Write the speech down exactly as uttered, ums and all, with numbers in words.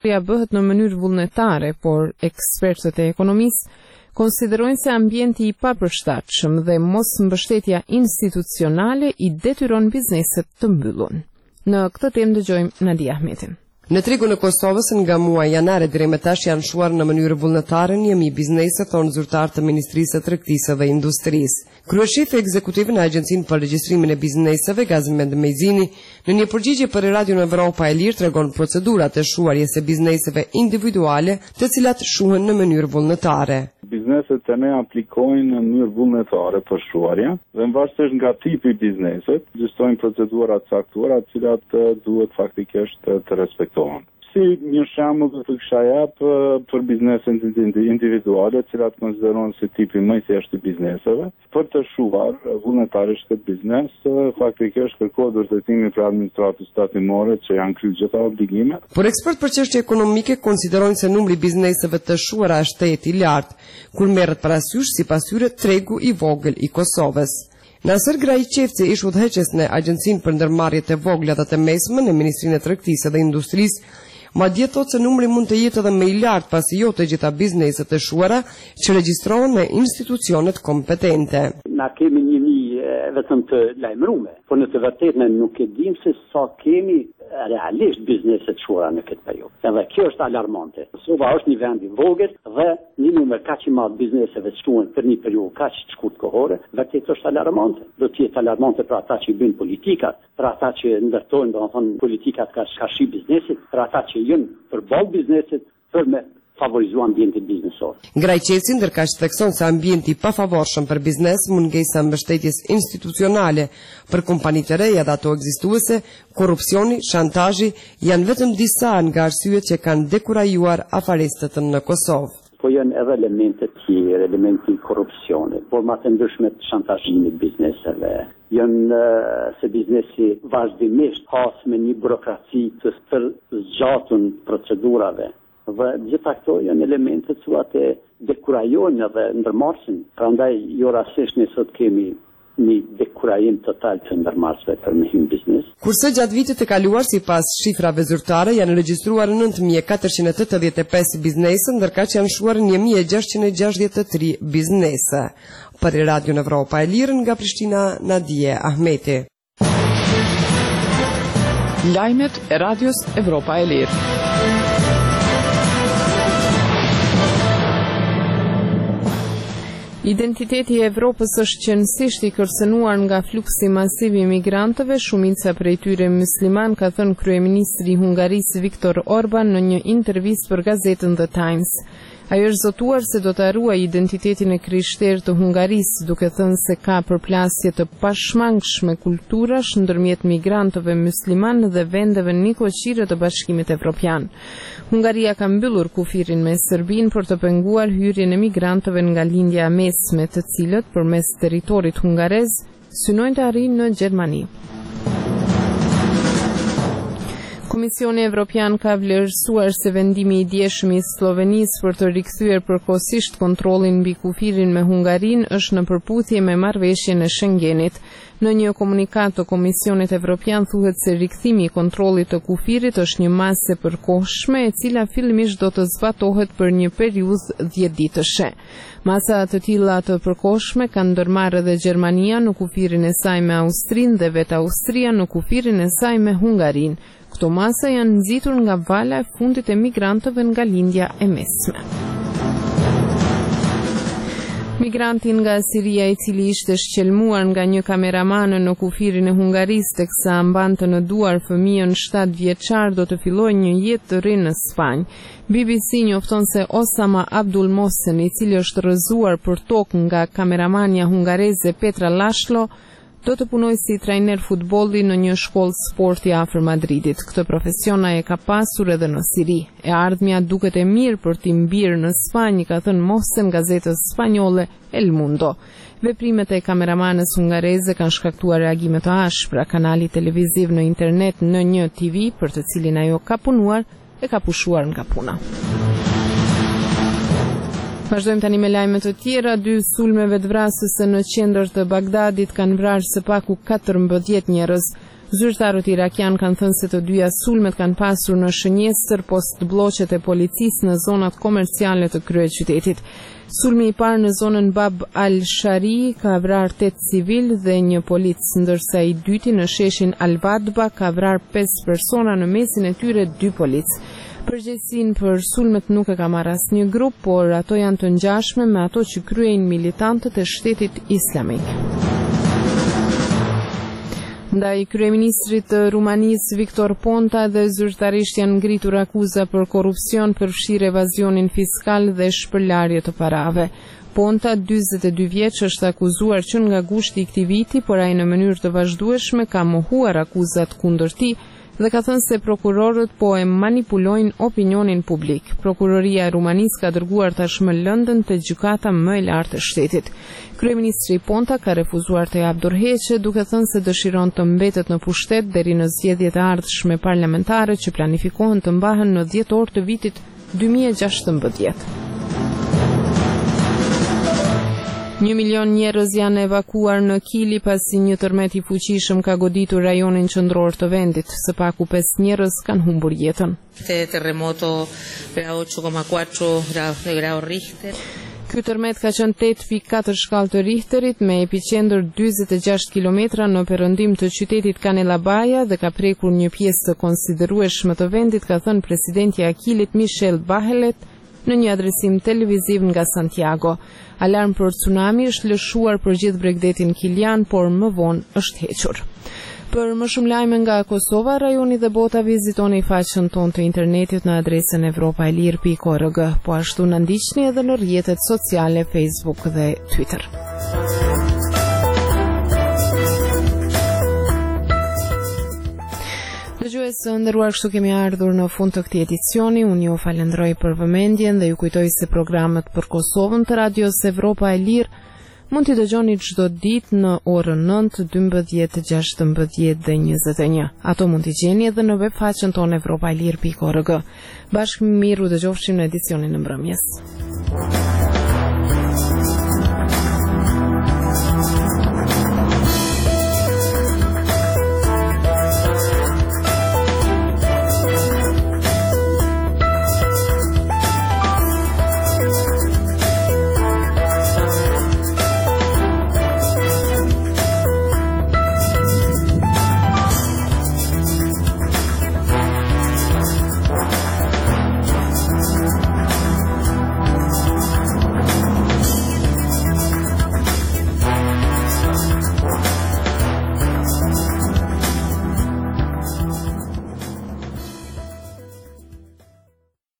bëhet në mënyrë vullnetare, por ekspertët e ekonomisë konsiderojnë se ambienti i papërshtatshëm dhe mos mbështetja institucionale i detyron bizneset të mbyllun. Në këtë temë dëgjojmë Nadia Ahmetin. Në tregun e Kosovës nga muaji janare deri më tash janë shuar në mënyrë vullnetare njëmi biznese, thonë zyrtar të Ministrisë së Tregtisë dhe Industrisë. Kryeshefi ekzekutiv në Agjencinë për Regjistrimin e Bizneseve, Gazmend Mejzini, në një përgjigje për Radion Evropa e Lirë tregon procedurat e shuarjes së bizneseve individuale, të cilat shuhen në mënyrë vullnetare. Bizneset të ne aplikojnë në mënyrë vullnetare për shuarje dhe varësisht nga tipi i biznesit, ekzistojnë procedura të caktuara të cilat duhet faktikisht të respektohen. Si një shembull do të kisha jap për bizneset individuale, të cilat konsiderohen si tipi më i thjeshtë i bizneseve, për të shuar vullnetarisht këtë biznes, faktikisht kërkohet vërtetimi për administratës tatimore që janë kryer gjitha obligimet. Por ekspert për çështje ekonomike konsiderojnë se numri i bizneseve të shuara është tetë i lartë, kur merret parasysh sipas tyre tregu i vogël i Kosovës. Nasër Grajqevci, ish udhëheqës në Agjencinë për Ndërmarrjet e Vogla dhe të Mesme në Ministrinë e Tregtisë dhe Industrisë, madje thotë se numri mund të jetë edhe më i lartë pasi jo të gjitha bizneset e shuara që regjistrohen në institucionet kompetente. Na kemi një një vetëm të lajmërume, por në të vërtetë ne nuk e dim se sa kemi realisht bizneset shuara në këtë periudhë. Edhe kjo është alarmante. Kosova është një vend i vogël dhe një numër kaq i madh bizneseve shuhen për një periudhë kaq të shkurtë kohore, vërtet është alarmante. Do të jetë alarmante për ata që bëjnë politikat, për ata që ndërtojnë, domethënë, politikat ka shkashi biznesit, për ata që janë përballë biznesit për me favorizuar ambientin biznesor. Grajqevci ndërkaq thekson se ambienti i pafavorshëm për biznes, mungesa mbështetjes institucionale për kompanitë e reja dhe ato ekzistuese, korrupsioni, shantazhi janë vetëm disa nga arsyet që kanë dekurajuar afaristët në Kosovë. Po janë edhe elemente të tjerë, elementi i korrupsionit, por më të ndryshme të shantazhimit bizneseve. Janë se biznesi vazhdimisht has me një burokraci të zgjatun procedurave. Dhe gjitha këto janë elemente të cilat e dekurajojnë edhe ndërmarrësin. Prandaj jo rastësisht ne sot kemi një dekurajim total të ndërmarrësve për me hyrë biznes. Kurse gjatë vitit të kaluar sipas shifrave zyrtare janë regjistruar nëntë mijë katërqind e tetëdhjetë e pesë biznese, ndërkaq janë shuar një mijë gjashtëqind e gjashtëdhjetë e tre biznese. Për Radion Evropa e Lirë nga Prishtina, Nadia Ahmeti. Lajmet e Radios Evropa e Lirë. Identiteti i Evropës është qëndësisht i kërcënuar nga fluksi masiv i migrantëve, shumica prej tyre musliman, ka thënë kryeministri i Hungarisë Viktor Orban në një intervistë për gazetën The Times. Ajo është zotuar se do të ruajë identitetin e krishterë të Hungarisë, duke thënë se ka përplasje të pashmangshme kulturash ndërmjet migrantëve musliman dhe vendeve nikoqire të Bashkimit Evropian. Hungaria ka mbyllur kufirin me Serbinë për të penguar hyrjen e migrantëve nga lindja e mesme, të cilët përmes territorit hungarez synojnë të arrijnë në Gjermani. Komisioni Evropian ka vlerësuar se vendimi i djeshëm i Slovenisë për të rikthyer përkohësisht kontrollin mbi kufirin me Hungarinë është në përputhje me marrëveshjen e Schengenit. Në një komunikat të Komisionit Evropian thuhet se rikthimi i kontrollit të kufirit është një masë e përkohshme e cila fillimisht do të zbatohet për një periudhë dhjetë ditëshe. Masa të tilla të përkohshme kanë ndërmarrë edhe Gjermania në kufirin e saj me Austrinë dhe vetë Austria në kufirin e saj me Hungarinë. Këto masa janë nxitur nga vala e fundit e migrantëve nga lindja e mesme. Migranti nga Siria i cili ishte shqelmuar nga një kameraman në kufirin e Hungarisë teksa mbante në duar fëmijën shtatë vjeçar do të fillojë një jetë të re në Spanjë. B B C njofton se Osama Abdul Mohsen, i cili është rrëzuar për tokë nga kameramania hungareze Petra Laszlo, do të punoj si trajner futbolli në një shkollë sporti afër Madridit. Këtë profesion ai e ka pasur edhe në Siri. E ardhmja duket e mirë për t'i mbirë në Spanjë, ka thënë Mohsen gazetës spanjolle El Mundo. Veprimet e kameramanës hungareze kanë shkaktuar reagime të ashpra. Kanali televiziv në internet N një T V, për të cilin ajo ka punuar, e ka pushuar nga puna. Vazhdojmë tani me lajme të tjera. Dy sulmeve të vrasëse në qendër të Bagdadit kanë vrarë së paku katërmbëdhjetë njerëz. Zyrtarët irakian kanë thënë se të dyja sulmet kanë pasur në shënjestër post bloqet e policisë në zonat komerciale të kryeqytetit. Sulmi i parë në zonën Bab al-Shari ka vrarë tetë civil dhe një polic, ndërsa i dyti në sheshin Al-Vadba ka vrarë pesë persona, në mesin e tyre dy polic. Përgjegjësinë për sulmet nuk e ka marrë asnjë grup, por ato janë të ngjashme me ato që kryejnë militantët e Shtetit Islamik. Ndaj kryeministrit të Rumanisë Viktor Ponta dhe zyrtarisht janë ngritur akuza për korrupsion, përfshirë evazionin fiskal dhe shpërlarje të parave. Ponta, dyzet e dy vjeç, është akuzuar që nga gushti i këtij viti, por ai në mënyrë të vazhdueshme ka mohuar akuzat kundër tij dhe ka thënë se prokurorët po e manipulojnë opinionin publik. Prokuroria e Rumanisë ka dërguar tashmë lëndën te gjykata më e lartë e shtetit. Kryeministri Ponta ka refuzuar të japë dorëheqje, duke thënë se dëshiron të mbetet në pushtet deri në zgjedhjet e ardhshme parlamentare që planifikohen të mbahen në dhjetor të vitit dy mijë e gjashtëmbëdhjetë. Një milion njerëz janë evakuar në Kili pasi një tërmet i fuqishëm ka goditur rajonin qendror të vendit. Së paku pesë njerëz kanë humbur jetën. Terremoto per ocho komma quattro grado Richter. Ky tërmet ka qenë tetë pikë katër shkallë të Richterit me epicentër dyzet e gjashtë kilometra në perëndim të qytetit Kanellabaya dhe ka prekur një pjesë të konsiderueshme të vendit, ka thënë presidenti i Akilit Michel Bachelet në një adresim televiziv nga Santiago. Alarm për tsunami është lëshuar për gjithë bregdetin kilian, por më vonë është hequr. Për më shumë lajme nga Kosova, rajoni dhe bota, vizitoni faqen tonë të internetit në adresën evropaelir pikë org. Po ashtu na ndiqni edhe në rrjetet sociale Facebook dhe Twitter. Dëgjues të nderuar, kështu kemi ardhur në fund të këtij edicioni. Unë ju falenderoj për vëmendjen dhe ju kujtoj se programet për Kosovën të Radios Evropa e Lirë mund t'i dëgjoni çdo ditë në orën nëntë, dymbëdhjetë, gjashtëmbëdhjetë dhe njëzet e një. Ato mund t'i gjeni edhe në web faqen tonë evropaelir pikë org. Bashkë miru dëgjofshim në edicionin e mbrëmjes.